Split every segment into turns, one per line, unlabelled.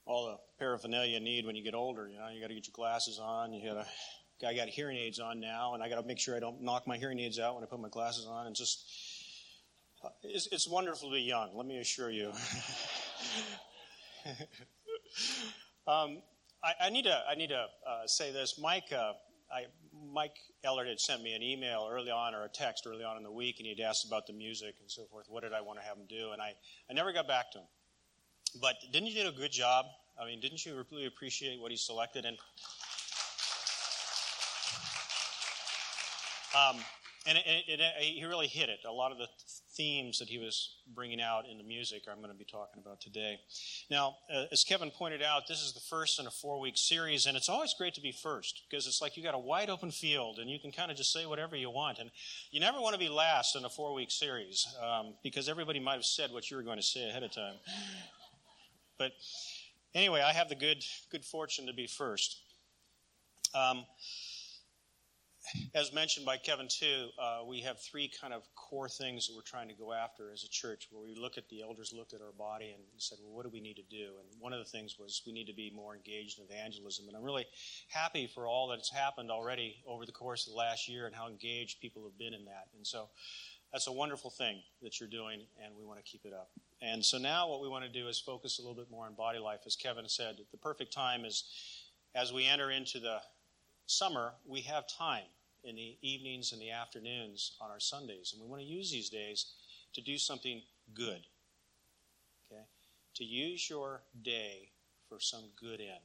all the paraphernalia you need when you get older. You got to get your glasses on. I got hearing aids on now, and I got to make sure I don't knock my hearing aids out when I put my glasses on. And just, it's wonderful to be young. Let me assure you. I need to say this. Mike Ellard had sent me an email early on, or a text early on in the week, and he'd asked about the music and so forth. What did I want to have him do? And I never got back to him. But didn't you do a good job? I mean, didn't you really appreciate what he selected? And he really hit it. A lot of the themes that he was bringing out in the music I'm going to be talking about today. Now, as Kevin pointed out, this is the first in a 4-week series, and it's always great to be first because it's like you got a wide open field and you can kind of just say whatever you want. And you never want to be last in a 4-week series because everybody might have said what you were going to say ahead of time. But anyway, I have the good fortune to be first. As mentioned by Kevin, too, we have 3 kind of core things that we're trying to go after as a church, where the elders looked at our body and said, well, what do we need to do? And one of the things was we need to be more engaged in evangelism. And I'm really happy for all that's happened already over the course of the last year and how engaged people have been in that. And so that's a wonderful thing that you're doing, and we want to keep it up. And so now what we want to do is focus a little bit more on body life. As Kevin said, the perfect time is as we enter into the summer, we have time in the evenings and the afternoons on our Sundays. And we want to use these days to do something good. Okay? To use your day for some good end.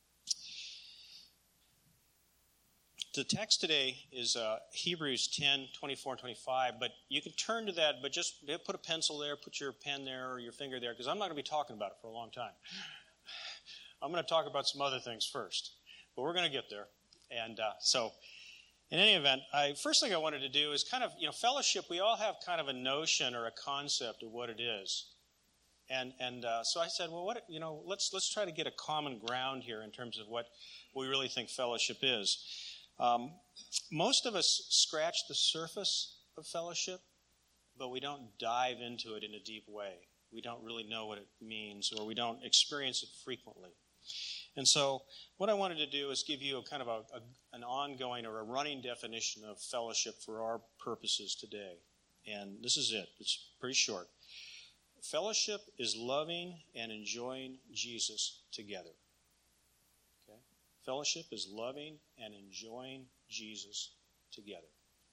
The text today is Hebrews 10, 24 and 25, but you can turn to that, but just put a pencil there, put your pen there or your finger there, because I'm not going to be talking about it for a long time. I'm going to talk about some other things first, but we're going to get there. And so, in any event, first thing I wanted to do is kind of, fellowship, we all have kind of a notion or a concept of what it is. And so I said, well, let's try to get a common ground here in terms of what we really think fellowship is. Most of us scratch the surface of fellowship, but we don't dive into it in a deep way. We don't really know what it means, or we don't experience it frequently. And so what I wanted to do is give you a kind of an ongoing or a running definition of fellowship for our purposes today. And this is it. It's pretty short. Fellowship is loving and enjoying Jesus together. Okay? Fellowship is loving and enjoying Jesus together.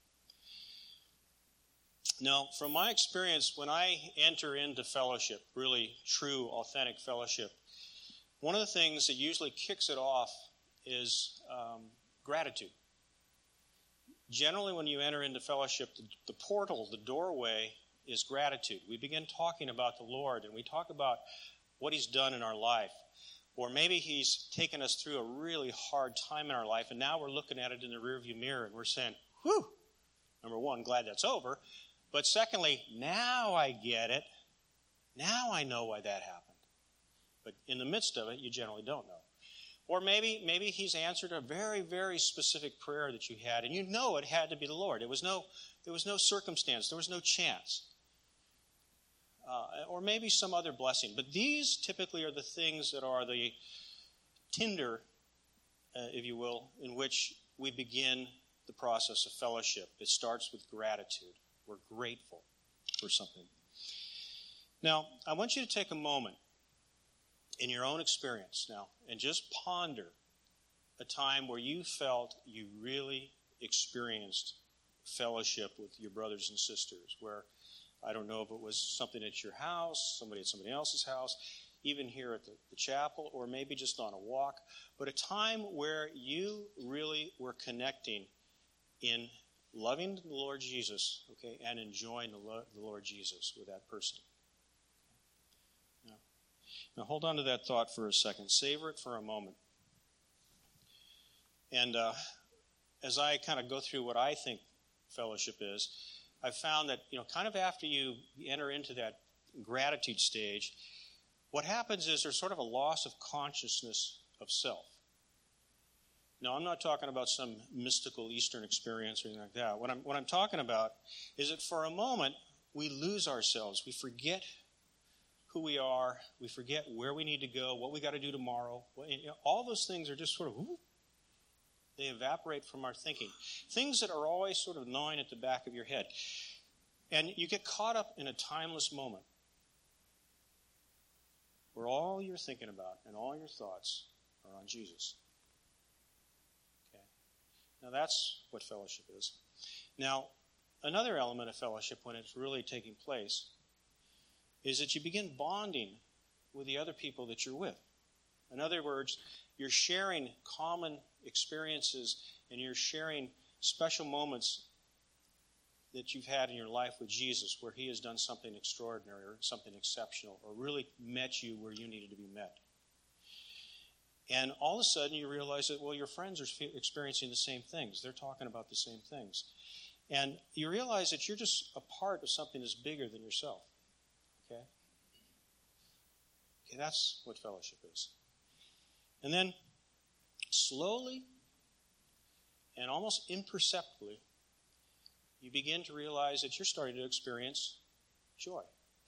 Now, from my experience, when I enter into fellowship, really true, authentic fellowship, one of the things that usually kicks it off is gratitude. Generally, when you enter into fellowship, the portal, the doorway, is gratitude. We begin talking about the Lord, and we talk about what He's done in our life. Or maybe He's taken us through a really hard time in our life, and now we're looking at it in the rearview mirror, and we're saying, whew, number one, glad that's over. But secondly, now I get it. Now I know why that happened. But in the midst of it, you generally don't know. Or maybe He's answered a very, very specific prayer that you had, and you know it had to be the Lord. There was no circumstance. There was no chance. Or maybe some other blessing. But these typically are the things that are the tinder, if you will, in which we begin the process of fellowship. It starts with gratitude. We're grateful for something. Now, I want you to take a moment in your own experience now and just ponder a time where you felt you really experienced fellowship with your brothers and sisters, where I don't know if it was something at your house, somebody at somebody else's house, even here at the chapel, or maybe just on a walk, but a time where you really were connecting in loving the Lord Jesus, okay, and enjoying the Lord Jesus with that person. Now hold on to that thought for a second. Savor it for a moment. And as I kind of go through what I think fellowship is, I've found that, kind of after you enter into that gratitude stage, what happens is there's sort of a loss of consciousness of self. Now, I'm not talking about some mystical Eastern experience or anything like that. What I'm talking about is that for a moment, we lose ourselves. We forget who we are. We forget where we need to go, what we got to do tomorrow. All those things are just sort of, they evaporate from our thinking. Things that are always sort of gnawing at the back of your head. And you get caught up in a timeless moment where all you're thinking about and all your thoughts are on Jesus. Okay? Now that's what fellowship is. Now, another element of fellowship when it's really taking place is that you begin bonding with the other people that you're with. In other words, you're sharing common experiences and you're sharing special moments that you've had in your life with Jesus where he has done something extraordinary or something exceptional or really met you where you needed to be met. And all of a sudden you realize that, well, your friends are experiencing the same things. They're talking about the same things. And you realize that you're just a part of something that's bigger than yourself. Okay? Okay, that's what fellowship is. And then slowly and almost imperceptibly, you begin to realize that you're starting to experience joy.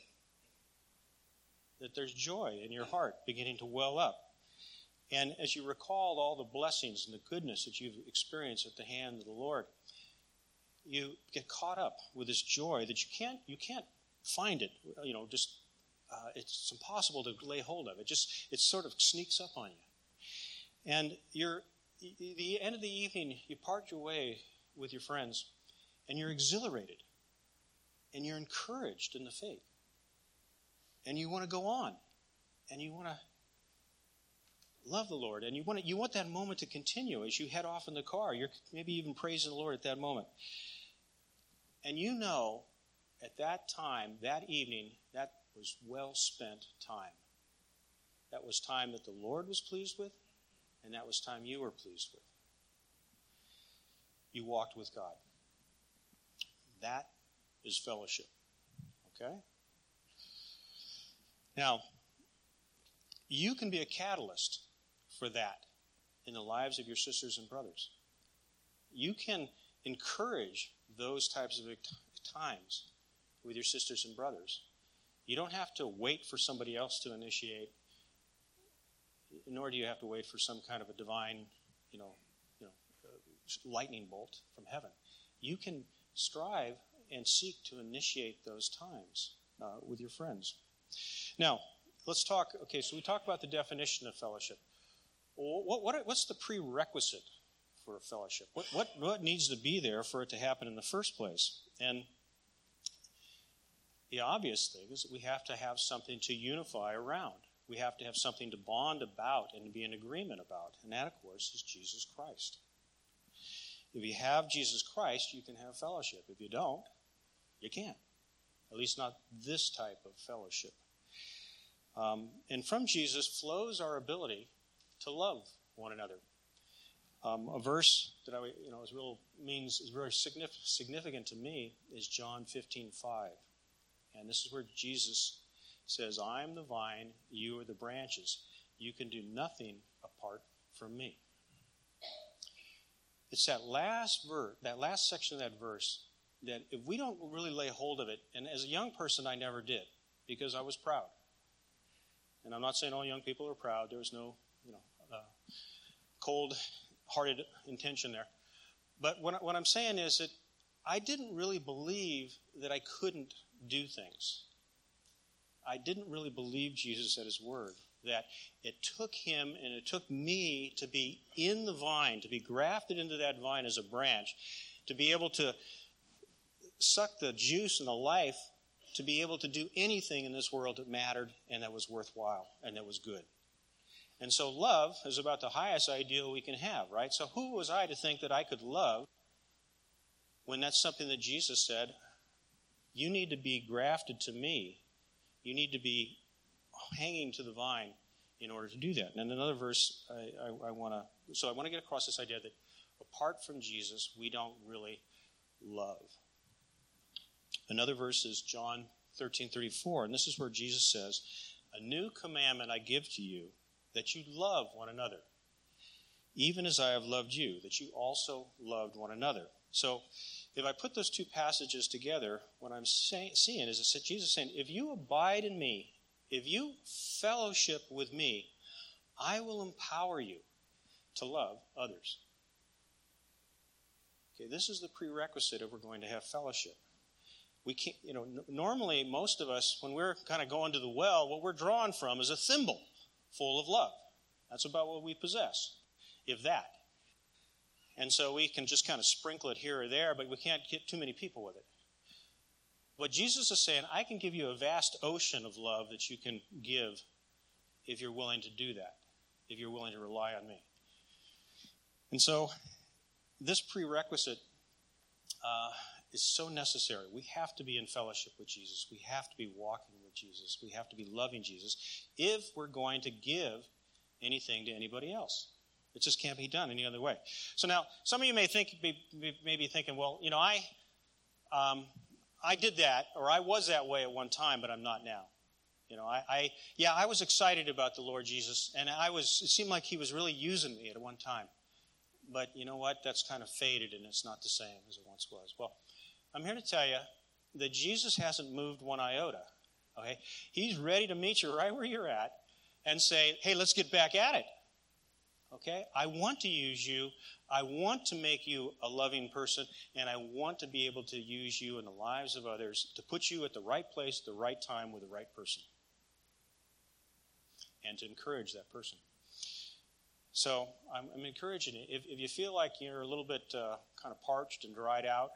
That there's joy in your heart beginning to well up. And as you recall all the blessings and the goodness that you've experienced at the hand of the Lord, you get caught up with this joy that you can't find it. It's impossible to lay hold of. It sort of sneaks up on you. And the end of the evening, you part your way with your friends, and you're exhilarated, and you're encouraged in the faith, and you want to go on, and you want to love the Lord, and you want that moment to continue as you head off in the car. You're maybe even praising the Lord at that moment. And you know, at that time, that evening, that was well-spent time. That was time that the Lord was pleased with, and that was time you were pleased with. You walked with God. That is fellowship. Okay? Now, you can be a catalyst for that in the lives of your sisters and brothers. You can encourage those types of times with your sisters and brothers. You don't have to wait for somebody else to initiate, nor do you have to wait for some kind of a divine, lightning bolt from heaven. You can strive and seek to initiate those times with your friends. Now, let's talk. Okay, so we talked about the definition of fellowship. What's the prerequisite for a fellowship? What needs to be there for it to happen in the first place? And the obvious thing is that we have to have something to unify around. We have to have something to bond about and to be in agreement about. And that, of course, is Jesus Christ. If you have Jesus Christ, you can have fellowship. If you don't, you can't. At least not this type of fellowship. And from Jesus flows our ability to love one another. A verse that is very significant to me is John 15:5. And this is where Jesus says, I am the vine, you are the branches. You can do nothing apart from me. It's that last section of that verse, that if we don't really lay hold of it, and as a young person I never did, because I was proud. And I'm not saying all young people are proud. There was no cold-hearted intention there. But what I'm saying is that I didn't really believe that I couldn't do things. I didn't really believe Jesus at his word, that it took him and it took me to be in the vine, to be grafted into that vine as a branch, to be able to suck the juice and the life, to be able to do anything in this world that mattered and that was worthwhile and that was good. And so love is about the highest ideal we can have, right? So who was I to think that I could love when that's something that Jesus said, you need to be grafted to me. You need to be hanging to the vine in order to do that. And another verse I want to get across this idea that apart from Jesus, we don't really love. Another verse is John 13:34, and this is where Jesus says, a new commandment I give to you, that you love one another, even as I have loved you, that you also loved one another. So if I put those two passages together, what I'm seeing is that Jesus saying, if you abide in me if you fellowship with me, I will empower you to love others. Okay, this is the prerequisite if we're going to have fellowship. We can't, normally most of us, when we're kind of going to the well, what we're drawn from is a thimble full of love. That's about what we possess, if that. And so we can just kind of sprinkle it here or there, but we can't get too many people with it. What Jesus is saying, I can give you a vast ocean of love that you can give if you're willing to do that, if you're willing to rely on me. And so this prerequisite is so necessary. We have to be in fellowship with Jesus. We have to be walking with Jesus. We have to be loving Jesus if we're going to give anything to anybody else. It just can't be done any other way. So now, some of you may be thinking, well, I did that, or I was that way at one time, but I'm not now. I was excited about the Lord Jesus, and it seemed like he was really using me at one time. But you know what? That's kind of faded, and it's not the same as it once was. Well, I'm here to tell you that Jesus hasn't moved one iota. Okay? He's ready to meet you right where you're at and say, hey, let's get back at it. Okay? I want to use you. I want to make you a loving person, and I want to be able to use you in the lives of others to put you at the right place, at the right time, with the right person, and to encourage that person. So I'm encouraging you. If you feel like you're a little bit kind of parched and dried out,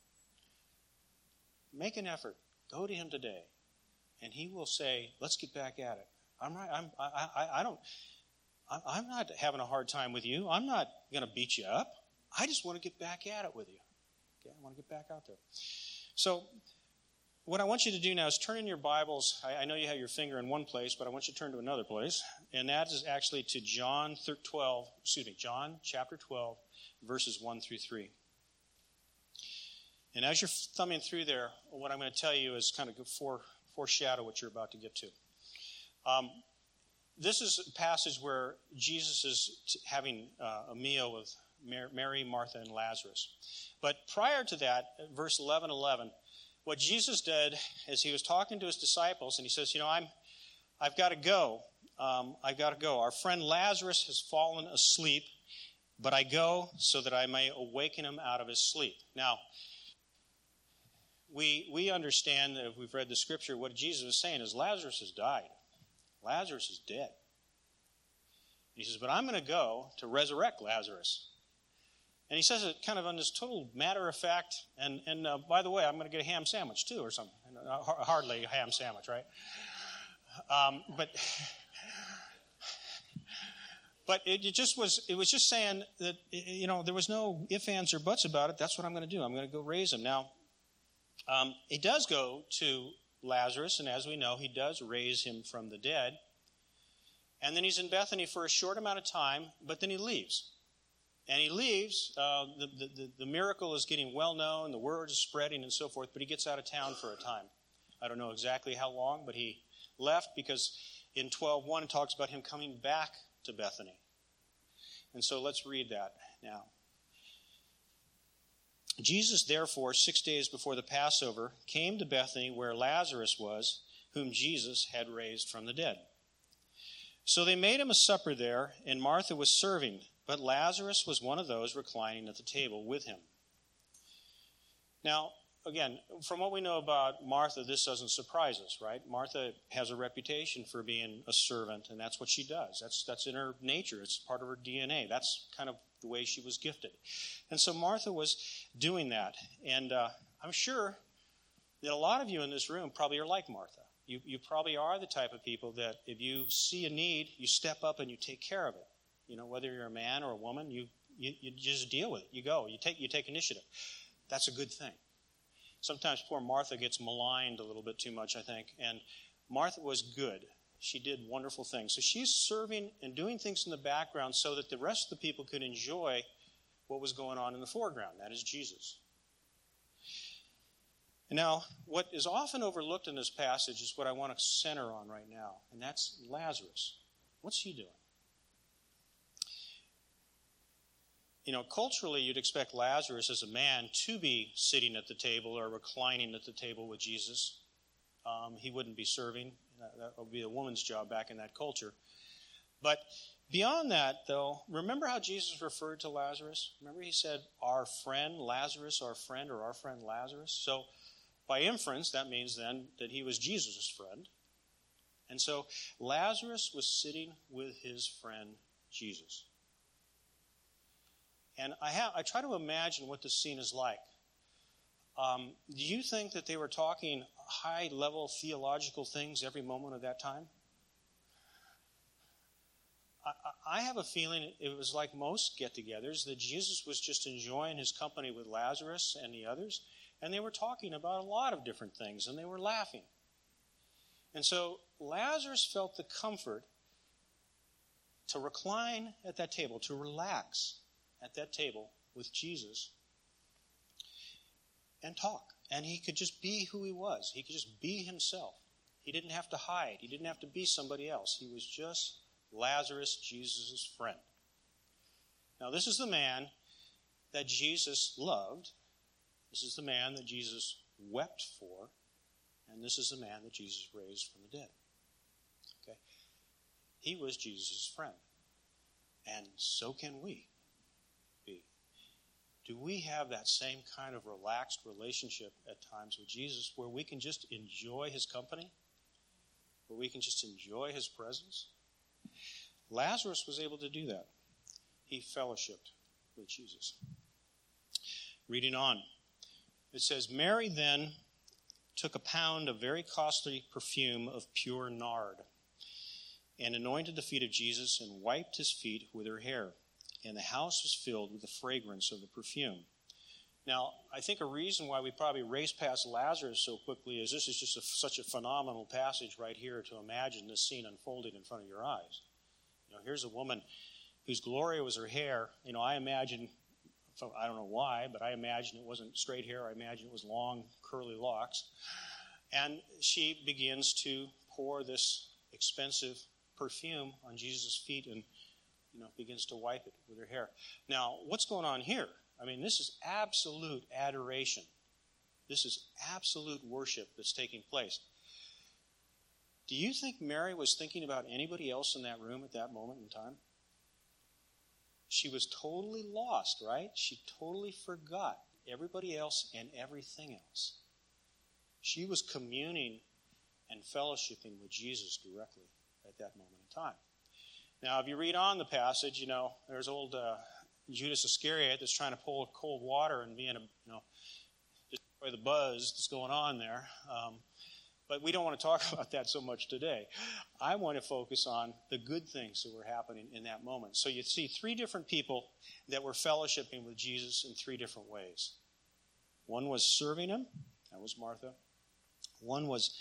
make an effort. Go to him today, and he will say, "Let's get back at it." I'm not having a hard time with you. I'm not going to beat you up. I just want to get back at it with you. Okay, I want to get back out there. So what I want you to do now is turn in your Bibles. I know you have your finger in one place, but I want you to turn to another place. And that is actually to John chapter 12, verses 1 through 3. And as you're thumbing through there, what I'm going to tell you is kind of foreshadow what you're about to get to. This is a passage where Jesus is having a meal with Mary, Martha, and Lazarus. But prior to that, verse 11, what Jesus did is he was talking to his disciples, and he says, I've got to go. Our friend Lazarus has fallen asleep, but I go so that I may awaken him out of his sleep. Now, we understand that if we've read the scripture, what Jesus is saying is Lazarus has died. Lazarus is dead. He says, but I'm going to go to resurrect Lazarus. And he says it kind of on this total matter of fact, and by the way, I'm going to get a ham sandwich too or something. Hardly a ham sandwich, right? But it was just saying that, there was no ifs, ands, or buts about it. That's what I'm going to do. I'm going to go raise him. Now, he does go to Lazarus, and as we know, he does raise him from the dead. And then he's in Bethany for a short amount of time, but then he leaves. And he leaves. The miracle is getting well known, the word is spreading and so forth, but he gets out of town for a time. I don't know exactly how long, but he left because in 12:1 it talks about him coming back to Bethany. And so let's read that now. Jesus, therefore, 6 days before the Passover, came to Bethany where Lazarus was, whom Jesus had raised from the dead. So they made him a supper there, and Martha was serving, but Lazarus was one of those reclining at the table with him. Now, again, from what we know about Martha, this doesn't surprise us, right? Martha has a reputation for being a servant, and that's what she does. That's in her nature. It's part of her DNA. That's kind of the way she was gifted. And so Martha was doing that. And I'm sure that a lot of you in this room probably are like Martha. You probably are the type of people that if you see a need, you step up and you take care of it. Whether you're a man or a woman, you just deal with it. You go. You take initiative. That's a good thing. Sometimes poor Martha gets maligned a little bit too much, I think. And Martha was good. She did wonderful things. So she's serving and doing things in the background so that the rest of the people could enjoy what was going on in the foreground. That is Jesus. And now, what is often overlooked in this passage is what I want to center on right now, and that's Lazarus. What's he doing? Culturally, you'd expect Lazarus as a man to be sitting at the table or reclining at the table with Jesus. He wouldn't be serving. That would be a woman's job back in that culture. But beyond that, though, remember how Jesus referred to Lazarus? Remember he said, our friend Lazarus, our friend, or our friend Lazarus? So by inference, that means then that he was Jesus' friend. And so Lazarus was sitting with his friend Jesus. And I try to imagine what this scene is like. Do you think that they were talking high-level theological things every moment of that time? I have a feeling it was like most get-togethers, that Jesus was just enjoying his company with Lazarus and the others, and they were talking about a lot of different things, and they were laughing. And so Lazarus felt the comfort to recline at that table, to relax at that table with Jesus and talk. And he could just be who he was. He could just be himself. He didn't have to hide. He didn't have to be somebody else. He was just Lazarus, Jesus' friend. Now, this is the man that Jesus loved. This is the man that Jesus wept for. And this is the man that Jesus raised from the dead. Okay? He was Jesus' friend. And so can we be. Do we have that same kind of relaxed relationship at times with Jesus where we can just enjoy his company? Where we can just enjoy his presence? Lazarus was able to do that. He fellowshiped with Jesus. Reading on. It says, Mary then took a pound of very costly perfume of pure nard and anointed the feet of Jesus and wiped his feet with her hair. And the house was filled with the fragrance of the perfume. Now, I think a reason why we probably race past Lazarus so quickly is this is just such a phenomenal passage right here to imagine this scene unfolding in front of your eyes. Here's a woman whose glory was her hair. I imagine, I don't know why, but I imagine it wasn't straight hair. I imagine it was long, curly locks. And she begins to pour this expensive perfume on Jesus' feet and begins to wipe it with her hair. Now, what's going on here? This is absolute adoration. This is absolute worship that's taking place. Do you think Mary was thinking about anybody else in that room at that moment in time? She was totally lost, right? She totally forgot everybody else and everything else. She was communing and fellowshipping with Jesus directly at that moment in time. Now, if you read on the passage, there's old Judas Iscariot that's trying to pull cold water and be in destroy the buzz that's going on there. But we don't want to talk about that so much today. I want to focus on the good things that were happening in that moment. So you see three different people that were fellowshipping with Jesus in three different ways. One was serving him. That was Martha. One was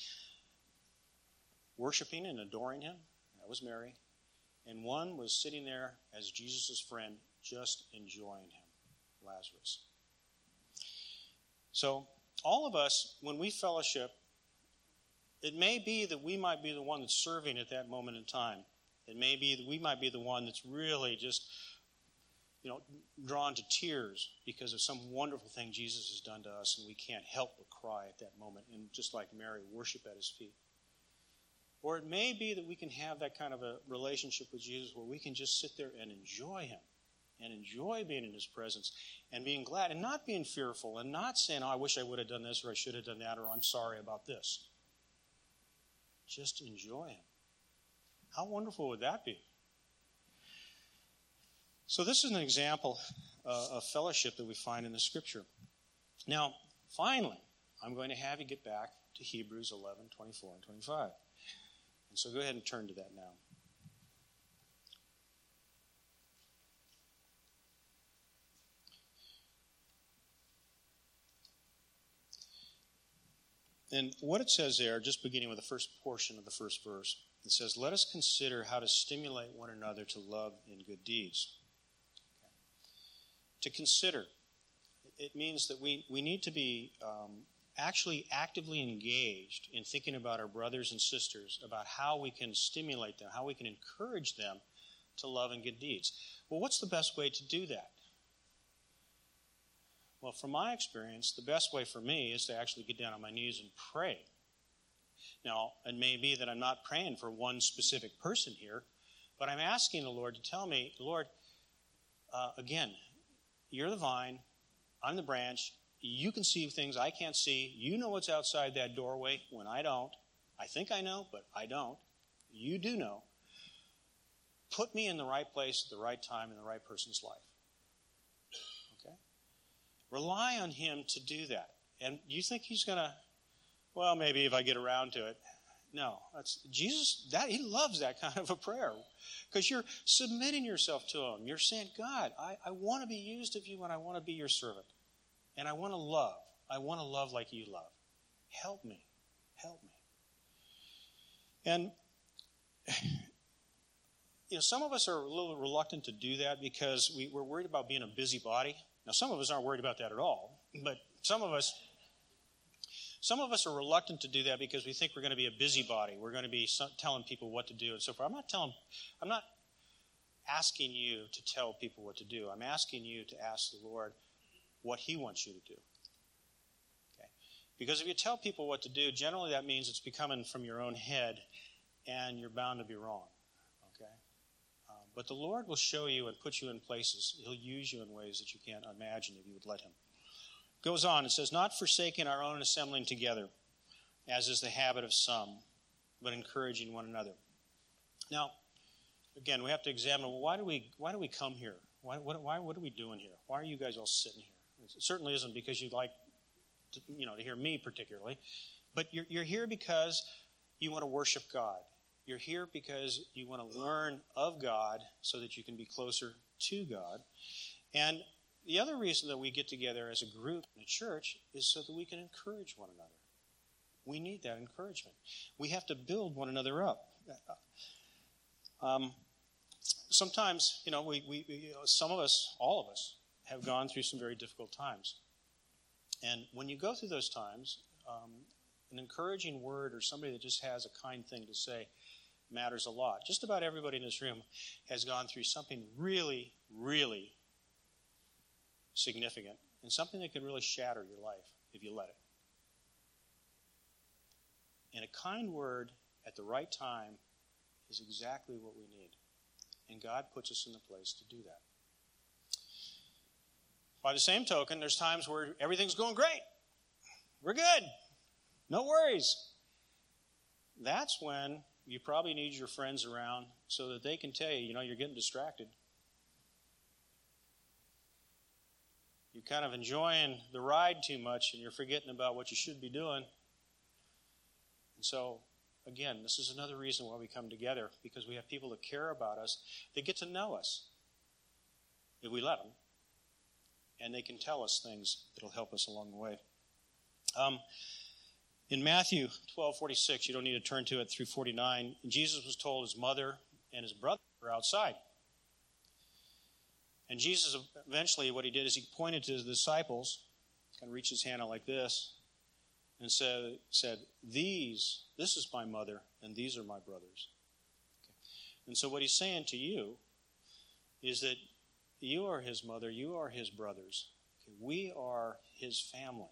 worshiping and adoring him. That was Mary. And one was sitting there as Jesus' friend, just enjoying him, Lazarus. So all of us, when we fellowship, it may be that we might be the one that's serving at that moment in time. It may be that we might be the one that's really just, drawn to tears because of some wonderful thing Jesus has done to us, and we can't help but cry at that moment, and just like Mary, worship at his feet. Or it may be that we can have that kind of a relationship with Jesus where we can just sit there and enjoy him and enjoy being in his presence and being glad and not being fearful and not saying, I wish I would have done this or I should have done that or I'm sorry about this. Just enjoy him. How wonderful would that be? So this is an example of fellowship that we find in the Scripture. Now, finally, I'm going to have you get back to Hebrews 11, 24, and 25. And so go ahead and turn to that now. And what it says there, just beginning with the first portion of the first verse, it says, let us consider how to stimulate one another to love and good deeds. To consider, it means that we need to be actually actively engaged in thinking about our brothers and sisters, about how we can stimulate them, how we can encourage them to love and good deeds. Well, what's the best way to do that? Well, from my experience, the best way for me is to actually get down on my knees and pray. Now, it may be that I'm not praying for one specific person here, but I'm asking the Lord to tell me, Lord, again, you're the vine, I'm the branch. You can see things I can't see. You know what's outside that doorway when I don't. I think I know, but I don't. You do know. Put me in the right place at the right time in the right person's life. Okay? Rely on him to do that. And you think he's going to, well, maybe if I get around to it. No. Jesus, he loves that kind of a prayer. Because you're submitting yourself to him. You're saying, God, I want to be used of you and I want to be your servant. And I want to love. I want to love like you love. Help me. Help me. And, some of us are a little reluctant to do that because we're worried about being a busybody. Now, some of us aren't worried about that at all. But some of us are reluctant to do that because we think we're going to be a busybody. We're going to be telling people what to do and so forth. I'm not asking you to tell people what to do. I'm asking you to ask the Lord what he wants you to do. Okay? Because if you tell people what to do, generally that means it's becoming from your own head, and you're bound to be wrong. Okay? But the Lord will show you and put you in places. He'll use you in ways that you can't imagine if you would let him. Goes on, it says, not forsaking our own assembling together, as is the habit of some, but encouraging one another. Now, again, we have to examine, well, why do we come here? What are we doing here? Why are you guys all sitting here? It certainly isn't because you'd like to hear me particularly, but you're here because you want to worship God. You're here because you want to learn of God so that you can be closer to God. And the other reason that we get together as a group in a church is so that we can encourage one another. We need that encouragement. We have to build one another up. Sometimes, some of us, all of us, have gone through some very difficult times. And when you go through those times, an encouraging word or somebody that just has a kind thing to say matters a lot. Just about everybody in this room has gone through something really, really significant and something that can really shatter your life if you let it. And a kind word at the right time is exactly what we need. And God puts us in the place to do that. By the same token, there's times where everything's going great. We're good. No worries. That's when you probably need your friends around so that they can tell you, you're getting distracted. You're kind of enjoying the ride too much and you're forgetting about what you should be doing. And so, again, this is another reason why we come together, because we have people that care about us. They get to know us if we let them. And they can tell us things that will help us along the way. In Matthew 12:46, you don't need to turn to it, through 49, Jesus was told his mother and his brother were outside. And Jesus, eventually, what he did is he pointed to his disciples, kind of reached his hand out like this, and said, this is my mother, and these are my brothers. Okay. And so what he's saying to you is that you are his mother, you are his brothers. Okay. We are his family.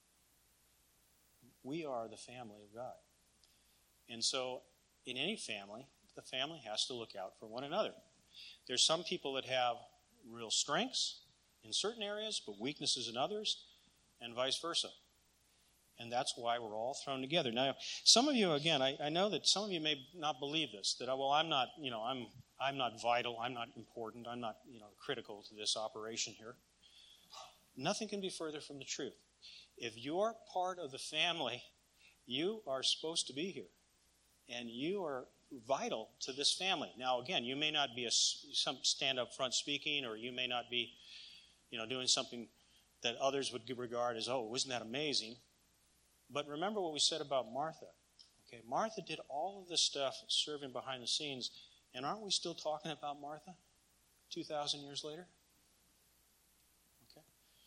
We are the family of God. And so in any family, the family has to look out for one another. There's some people that have real strengths in certain areas, but weaknesses in others, and vice versa. And that's why we're all thrown together. Now, some of you, again, I know that some of you may not believe this, that, well, I'm not vital, I'm not important, I'm not, critical to this operation here. Nothing can be further from the truth. If you're part of the family, you are supposed to be here. And you are vital to this family. Now, again, you may not be some stand up front speaking, or you may not be, doing something that others would regard as, oh, isn't that amazing? But remember what we said about Martha. Okay, Martha did all of this stuff serving behind the scenes, and aren't we still talking about Martha 2,000 years later? Okay.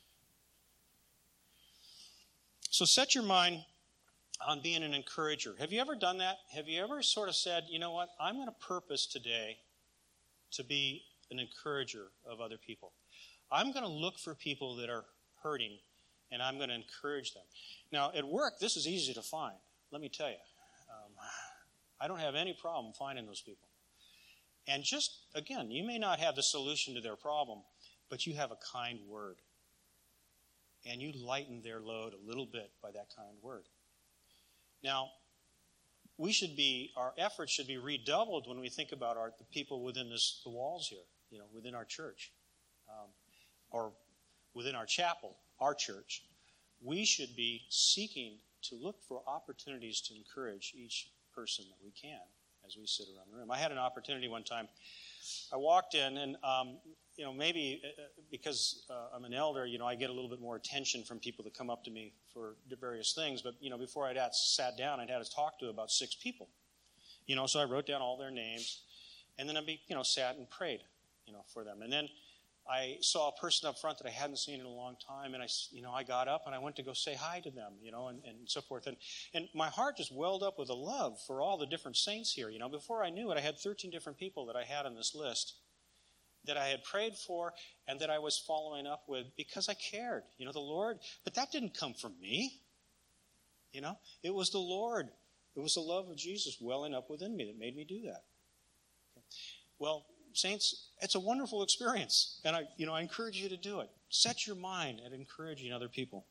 So set your mind on being an encourager. Have you ever done that? Have you ever sort of said, you know what, I'm going to purpose today to be an encourager of other people. I'm going to look for people that are hurting, and I'm going to encourage them. Now, at work, this is easy to find, let me tell you. I don't have any problem finding those people. And just, again, you may not have the solution to their problem, but you have a kind word. And you lighten their load a little bit by that kind word. Now, our efforts should be redoubled when we think about the people within the walls here, within our church, or within our chapel, our church. We should be seeking to look for opportunities to encourage each person that we can as we sit around the room. I had an opportunity one time. I walked in, and maybe because I'm an elder, I get a little bit more attention from people that come up to me for various things. But before I'd sat down, I'd had to talk to about 6 people. So I wrote down all their names, and then I sat and prayed, for them. And then I saw a person up front that I hadn't seen in a long time, and I got up and I went to go say hi to them, and so forth. And my heart just welled up with a love for all the different saints here. Before I knew it, I had 13 different people that I had on this list that I had prayed for and that I was following up with because I cared, the Lord. But that didn't come from me, It was the Lord. It was the love of Jesus welling up within me that made me do that. Okay. Well, saints, it's a wonderful experience, and I encourage you to do it. Set your mind at encouraging other people.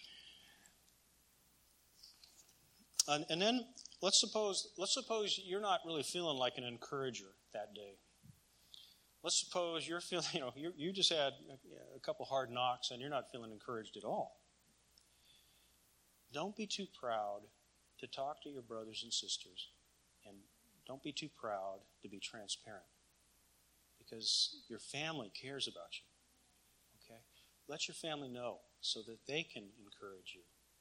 And then let's suppose you're not really feeling like an encourager that day. Let's suppose you're feeling, you just had a couple hard knocks and you're not feeling encouraged at all. Don't be too proud to talk to your brothers and sisters, and don't be too proud to be transparent. Because your family cares about you. Okay? Let your family know so that they can encourage you.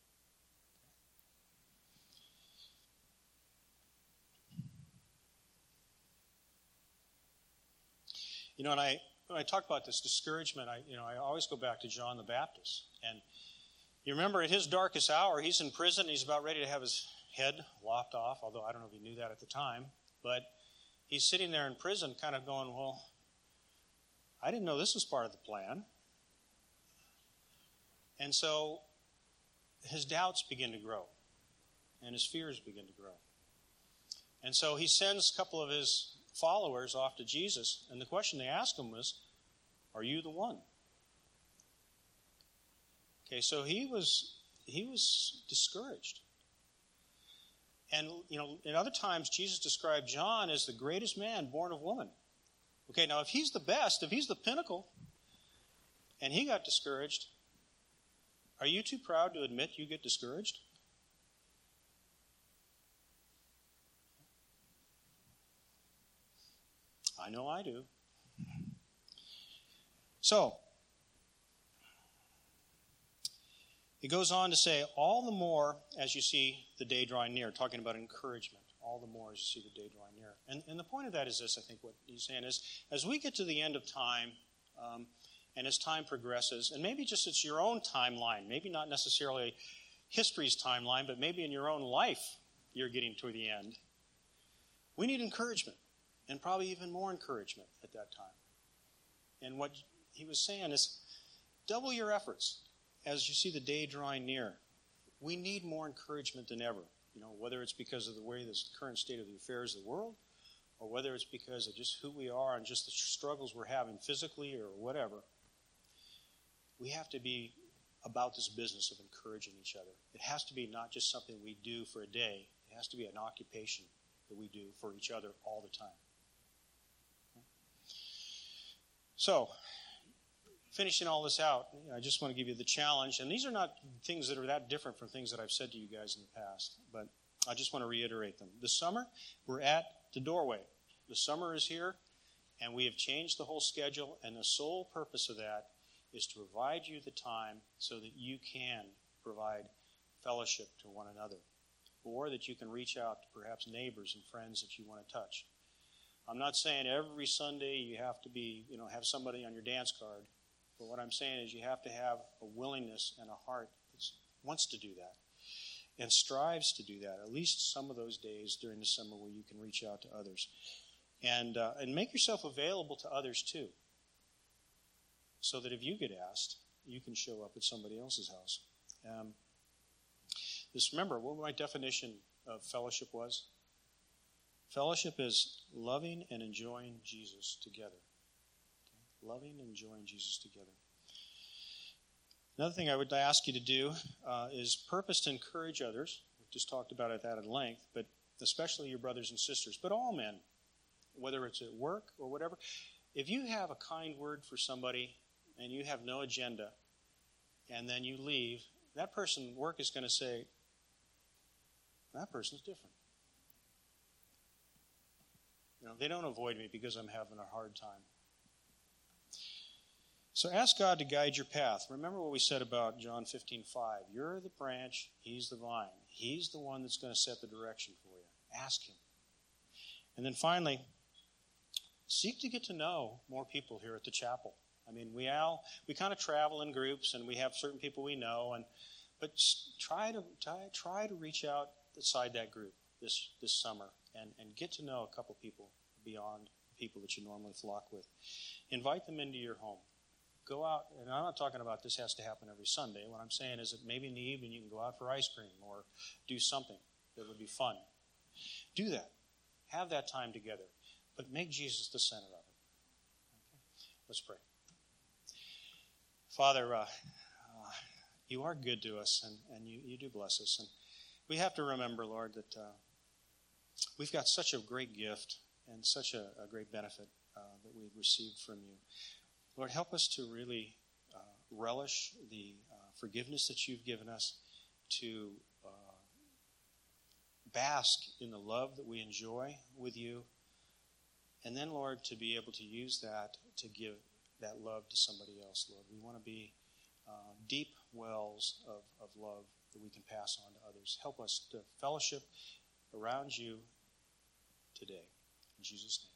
Okay? And when I talk about this discouragement, I always go back to John the Baptist. And you remember at his darkest hour, he's in prison, he's about ready to have his head lopped off, although I don't know if he knew that at the time. But he's sitting there in prison kind of going, well, I didn't know this was part of the plan. And so his doubts begin to grow, and his fears begin to grow. And so he sends a couple of his followers off to Jesus, and the question they asked him was, are you the one? Okay, so he was discouraged. And, in other times, Jesus described John as the greatest man born of woman. Okay, now if he's the best, if he's the pinnacle, and he got discouraged, are you too proud to admit you get discouraged? I know I do. So, it goes on to say, all the more as you see the day drawing near, talking about encouragement. All the more as you see the day drawing near. And the point of that is this, I think what he's saying is, as we get to the end of time, and as time progresses, and maybe just it's your own timeline, maybe not necessarily history's timeline, but maybe in your own life you're getting to the end, we need encouragement, and probably even more encouragement at that time. And what he was saying is, double your efforts as you see the day drawing near. We need more encouragement than ever. Whether it's because of the way the current state of the affairs of the world, or whether it's because of just who we are and just the struggles we're having physically or whatever, we have to be about this business of encouraging each other. It has to be not just something we do for a day. It has to be an occupation that we do for each other all the time. So, finishing all this out, I just want to give you the challenge. And these are not things that are that different from things that I've said to you guys in the past, but I just want to reiterate them. This summer, we're at the doorway. The summer is here, and we have changed the whole schedule, and the sole purpose of that is to provide you the time so that you can provide fellowship to one another, or that you can reach out to perhaps neighbors and friends that you want to touch. I'm not saying every Sunday you have to be, have somebody on your dance card. But what I'm saying is you have to have a willingness and a heart that wants to do that and strives to do that, at least some of those days during the summer where you can reach out to others. And make yourself available to others too, so that if you get asked, you can show up at somebody else's house. Just remember what my definition of fellowship was. Fellowship is loving and enjoying Jesus together. Okay? Loving and enjoying Jesus together. Another thing I would ask you to do is purpose to encourage others. We've just talked about that at length, but especially your brothers and sisters, but all men, whether it's at work or whatever. If you have a kind word for somebody and you have no agenda, and then you leave, that person at work is going to say, that person's different. They don't avoid me because I'm having a hard time. So ask God to guide your path. Remember what we said about John 15:5. You're the branch, He's the vine. He's the one that's going to set the direction for you. Ask Him. And then finally, seek to get to know more people here at the chapel. I mean, we kind of travel in groups, and we have certain people we know, but try to reach out outside that group this summer and get to know a couple people beyond people that you normally flock with. Invite them into your home. Go out, and I'm not talking about this has to happen every Sunday. What I'm saying is that maybe in the evening you can go out for ice cream or do something that would be fun. Do that. Have that time together. But make Jesus the center of it. Okay? Let's pray. Father, you are good to us, and you do bless us. And we have to remember, Lord, that we've got such a great gift and such a great benefit that we've received from you. Lord, help us to really relish the forgiveness that you've given us, to bask in the love that we enjoy with you, and then, Lord, to be able to use that to give that love to somebody else, Lord. We want to be deep wells of love that we can pass on to others. Help us to fellowship around you today. In Jesus' name.